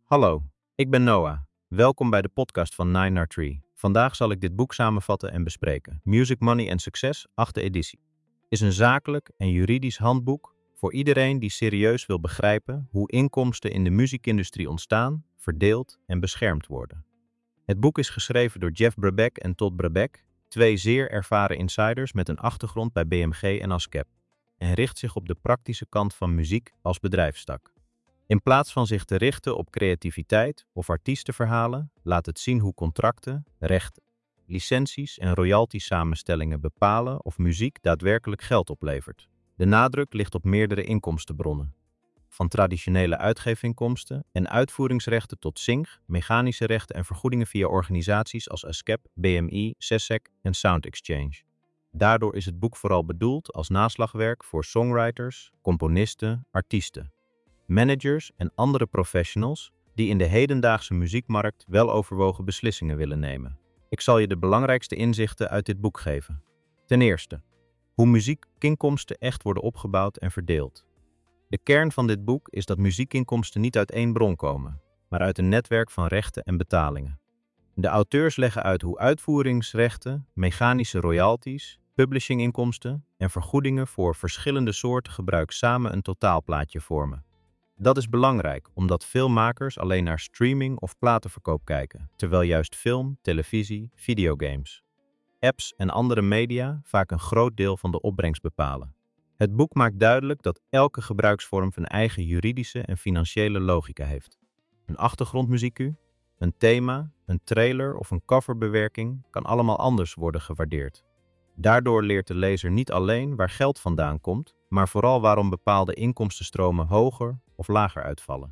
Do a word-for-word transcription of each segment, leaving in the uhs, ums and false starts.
Hallo, ik ben Noah. Welkom bij de podcast van Nine naar Tree. Vandaag zal ik dit boek samenvatten en bespreken. Music, Money and Success, achtste editie. Is een zakelijk en juridisch handboek voor iedereen die serieus wil begrijpen hoe inkomsten in de muziekindustrie ontstaan, verdeeld en beschermd worden. Het boek is geschreven door Jeff Brabeck en Todd Brabeck, twee zeer ervaren insiders met een achtergrond bij B M G en ASCAP, en richt zich op de praktische kant van muziek als bedrijfstak. In plaats van zich te richten op creativiteit of artiestenverhalen, laat het zien hoe contracten, rechten, licenties en royalty-samenstellingen bepalen of muziek daadwerkelijk geld oplevert. De nadruk ligt op meerdere inkomstenbronnen. Van traditionele uitgeefinkomsten en uitvoeringsrechten tot sync, mechanische rechten en vergoedingen via organisaties als ASCAP, B M I, SESAC en Sound Exchange. Daardoor is het boek vooral bedoeld als naslagwerk voor songwriters, componisten, artiesten, managers en andere professionals die in de hedendaagse muziekmarkt weloverwogen beslissingen willen nemen. Ik zal je de belangrijkste inzichten uit dit boek geven. Ten eerste, hoe muziekinkomsten echt worden opgebouwd en verdeeld. De kern van dit boek is dat muziekinkomsten niet uit één bron komen, maar uit een netwerk van rechten en betalingen. De auteurs leggen uit hoe uitvoeringsrechten, mechanische royalties, publishinginkomsten en vergoedingen voor verschillende soorten gebruik samen een totaalplaatje vormen. Dat is belangrijk, omdat veel makers alleen naar streaming of platenverkoop kijken, terwijl juist film, televisie, videogames, apps en andere media vaak een groot deel van de opbrengst bepalen. Het boek maakt duidelijk dat elke gebruiksvorm een eigen juridische en financiële logica heeft. Een achtergrondmuziek, een thema, een trailer of een coverbewerking kan allemaal anders worden gewaardeerd. Daardoor leert de lezer niet alleen waar geld vandaan komt, maar vooral waarom bepaalde inkomstenstromen hoger of lager uitvallen.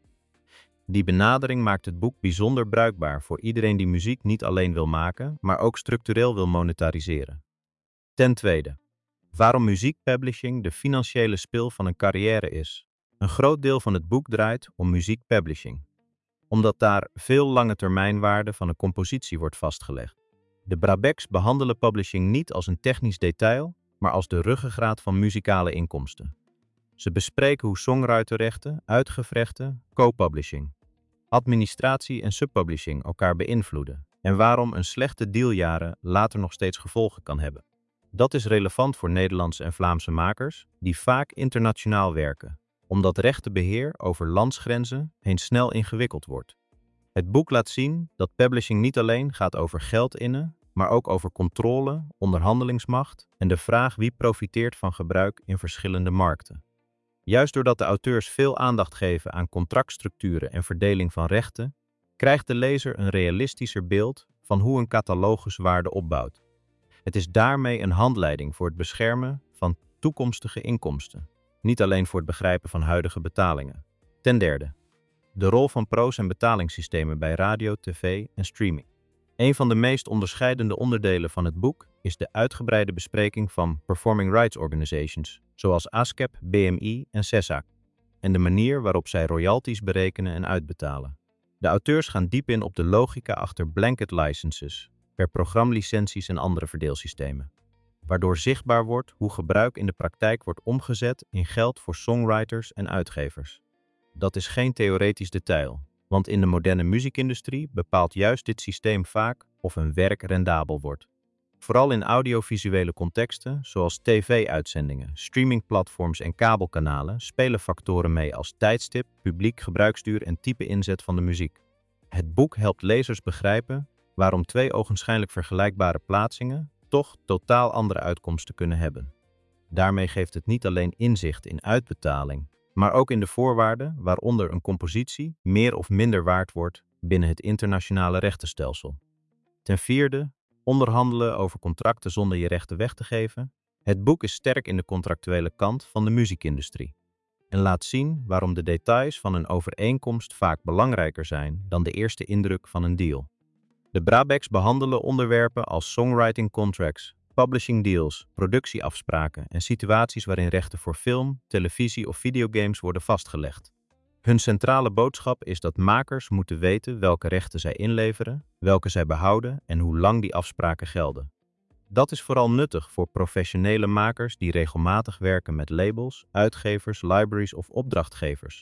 Die benadering maakt het boek bijzonder bruikbaar voor iedereen die muziek niet alleen wil maken, maar ook structureel wil monetariseren. Ten tweede, waarom muziekpublishing de financiële spil van een carrière is. Een groot deel van het boek draait om muziekpublishing, omdat daar veel lange termijnwaarde van een compositie wordt vastgelegd. De Brabecks behandelen publishing niet als een technisch detail, maar als de ruggengraat van muzikale inkomsten. Ze bespreken hoe songwriterrechten, uitgevrechten, co-publishing, administratie en subpublishing elkaar beïnvloeden en waarom een slechte dealjaren later nog steeds gevolgen kan hebben. Dat is relevant voor Nederlandse en Vlaamse makers die vaak internationaal werken, omdat rechtenbeheer over landsgrenzen heen snel ingewikkeld wordt. Het boek laat zien dat publishing niet alleen gaat over geld innen, maar ook over controle, onderhandelingsmacht en de vraag wie profiteert van gebruik in verschillende markten. Juist doordat de auteurs veel aandacht geven aan contractstructuren en verdeling van rechten, krijgt de lezer een realistischer beeld van hoe een catalogus waarde opbouwt. Het is daarmee een handleiding voor het beschermen van toekomstige inkomsten, niet alleen voor het begrijpen van huidige betalingen. Ten derde, de rol van pro's en betalingssystemen bij radio, tv en streaming. Een van de meest onderscheidende onderdelen van het boek is de uitgebreide bespreking van Performing Rights Organizations, zoals ASCAP, B M I en SESAC, en de manier waarop zij royalties berekenen en uitbetalen. De auteurs gaan diep in op de logica achter blanket licenses, per programlicenties en andere verdeelsystemen, waardoor zichtbaar wordt hoe gebruik in de praktijk wordt omgezet in geld voor songwriters en uitgevers. Dat is geen theoretisch detail, want in de moderne muziekindustrie bepaalt juist dit systeem vaak of een werk rendabel wordt. Vooral in audiovisuele contexten, zoals tv-uitzendingen, streamingplatforms en kabelkanalen, spelen factoren mee als tijdstip, publiek gebruiksduur en type inzet van de muziek. Het boek helpt lezers begrijpen waarom twee ogenschijnlijk vergelijkbare plaatsingen toch totaal andere uitkomsten kunnen hebben. Daarmee geeft het niet alleen inzicht in uitbetaling, maar ook in de voorwaarden waaronder een compositie meer of minder waard wordt binnen het internationale rechtenstelsel. Ten vierde, onderhandelen over contracten zonder je rechten weg te geven. Het boek is sterk in de contractuele kant van de muziekindustrie en laat zien waarom de details van een overeenkomst vaak belangrijker zijn dan de eerste indruk van een deal. De Brabecks behandelen onderwerpen als songwriting contracts, publishing deals, productieafspraken en situaties waarin rechten voor film, televisie of videogames worden vastgelegd. Hun centrale boodschap is dat makers moeten weten welke rechten zij inleveren, welke zij behouden en hoe lang die afspraken gelden. Dat is vooral nuttig voor professionele makers die regelmatig werken met labels, uitgevers, libraries of opdrachtgevers,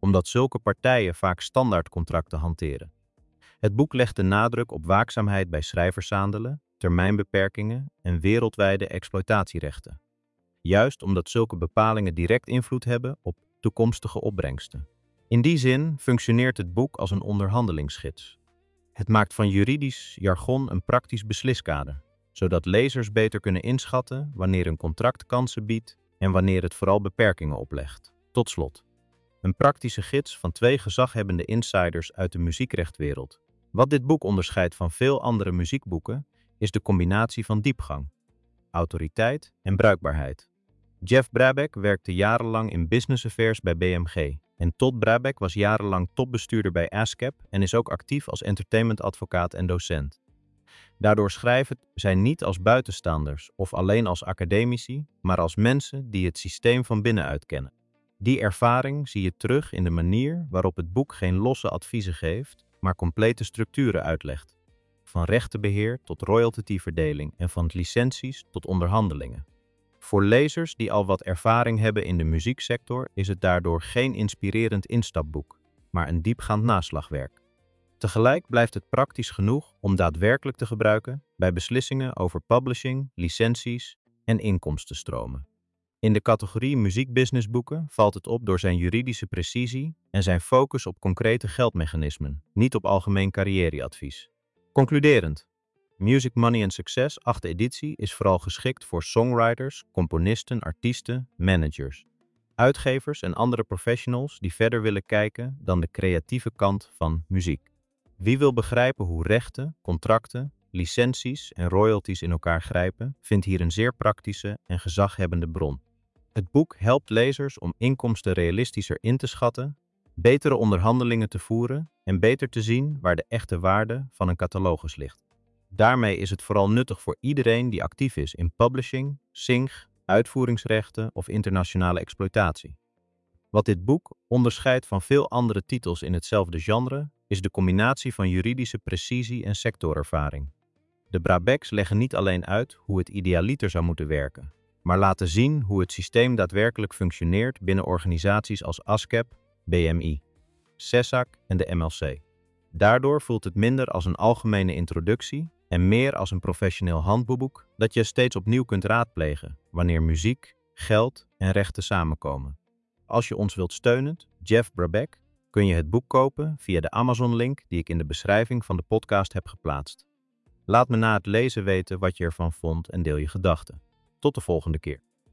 omdat zulke partijen vaak standaardcontracten hanteren. Het boek legt de nadruk op waakzaamheid bij schrijverszaandelen, termijnbeperkingen en wereldwijde exploitatierechten. Juist omdat zulke bepalingen direct invloed hebben op toekomstige opbrengsten. In die zin functioneert het boek als een onderhandelingsgids. Het maakt van juridisch jargon een praktisch besliskader, zodat lezers beter kunnen inschatten wanneer een contract kansen biedt en wanneer het vooral beperkingen oplegt. Tot slot, een praktische gids van twee gezaghebbende insiders uit de muziekrechtwereld. Wat dit boek onderscheidt van veel andere muziekboeken is de combinatie van diepgang, autoriteit en bruikbaarheid. Jeff Brabeck werkte jarenlang in business affairs bij B M G en Todd Brabeck was jarenlang topbestuurder bij ASCAP en is ook actief als entertainmentadvocaat en docent. Daardoor schrijven zij niet als buitenstaanders of alleen als academici, maar als mensen die het systeem van binnenuit kennen. Die ervaring zie je terug in de manier waarop het boek geen losse adviezen geeft, maar complete structuren uitlegt. Van rechtenbeheer tot royaltyverdeling en van licenties tot onderhandelingen. Voor lezers die al wat ervaring hebben in de muzieksector is het daardoor geen inspirerend instapboek, maar een diepgaand naslagwerk. Tegelijk blijft het praktisch genoeg om daadwerkelijk te gebruiken bij beslissingen over publishing, licenties en inkomstenstromen. In de categorie muziekbusinessboeken valt het op door zijn juridische precisie en zijn focus op concrete geldmechanismen, niet op algemeen carrièreadvies. Concluderend. Music Money and Success, achtste editie, is vooral geschikt voor songwriters, componisten, artiesten, managers, uitgevers en andere professionals die verder willen kijken dan de creatieve kant van muziek. Wie wil begrijpen hoe rechten, contracten, licenties en royalties in elkaar grijpen, vindt hier een zeer praktische en gezaghebbende bron. Het boek helpt lezers om inkomsten realistischer in te schatten, betere onderhandelingen te voeren en beter te zien waar de echte waarde van een catalogus ligt. Daarmee is het vooral nuttig voor iedereen die actief is in publishing, sync, uitvoeringsrechten of internationale exploitatie. Wat dit boek onderscheidt van veel andere titels in hetzelfde genre, is de combinatie van juridische precisie en sectorervaring. De Brabecks leggen niet alleen uit hoe het idealiter zou moeten werken, maar laten zien hoe het systeem daadwerkelijk functioneert binnen organisaties als ASCAP, B M I, SESAC en de M L C. Daardoor voelt het minder als een algemene introductie en meer als een professioneel handboek dat je steeds opnieuw kunt raadplegen wanneer muziek, geld en rechten samenkomen. Als je ons wilt steunen, Jeff Brabeck, kun je het boek kopen via de Amazon-link die ik in de beschrijving van de podcast heb geplaatst. Laat me na het lezen weten wat je ervan vond en deel je gedachten. Tot de volgende keer.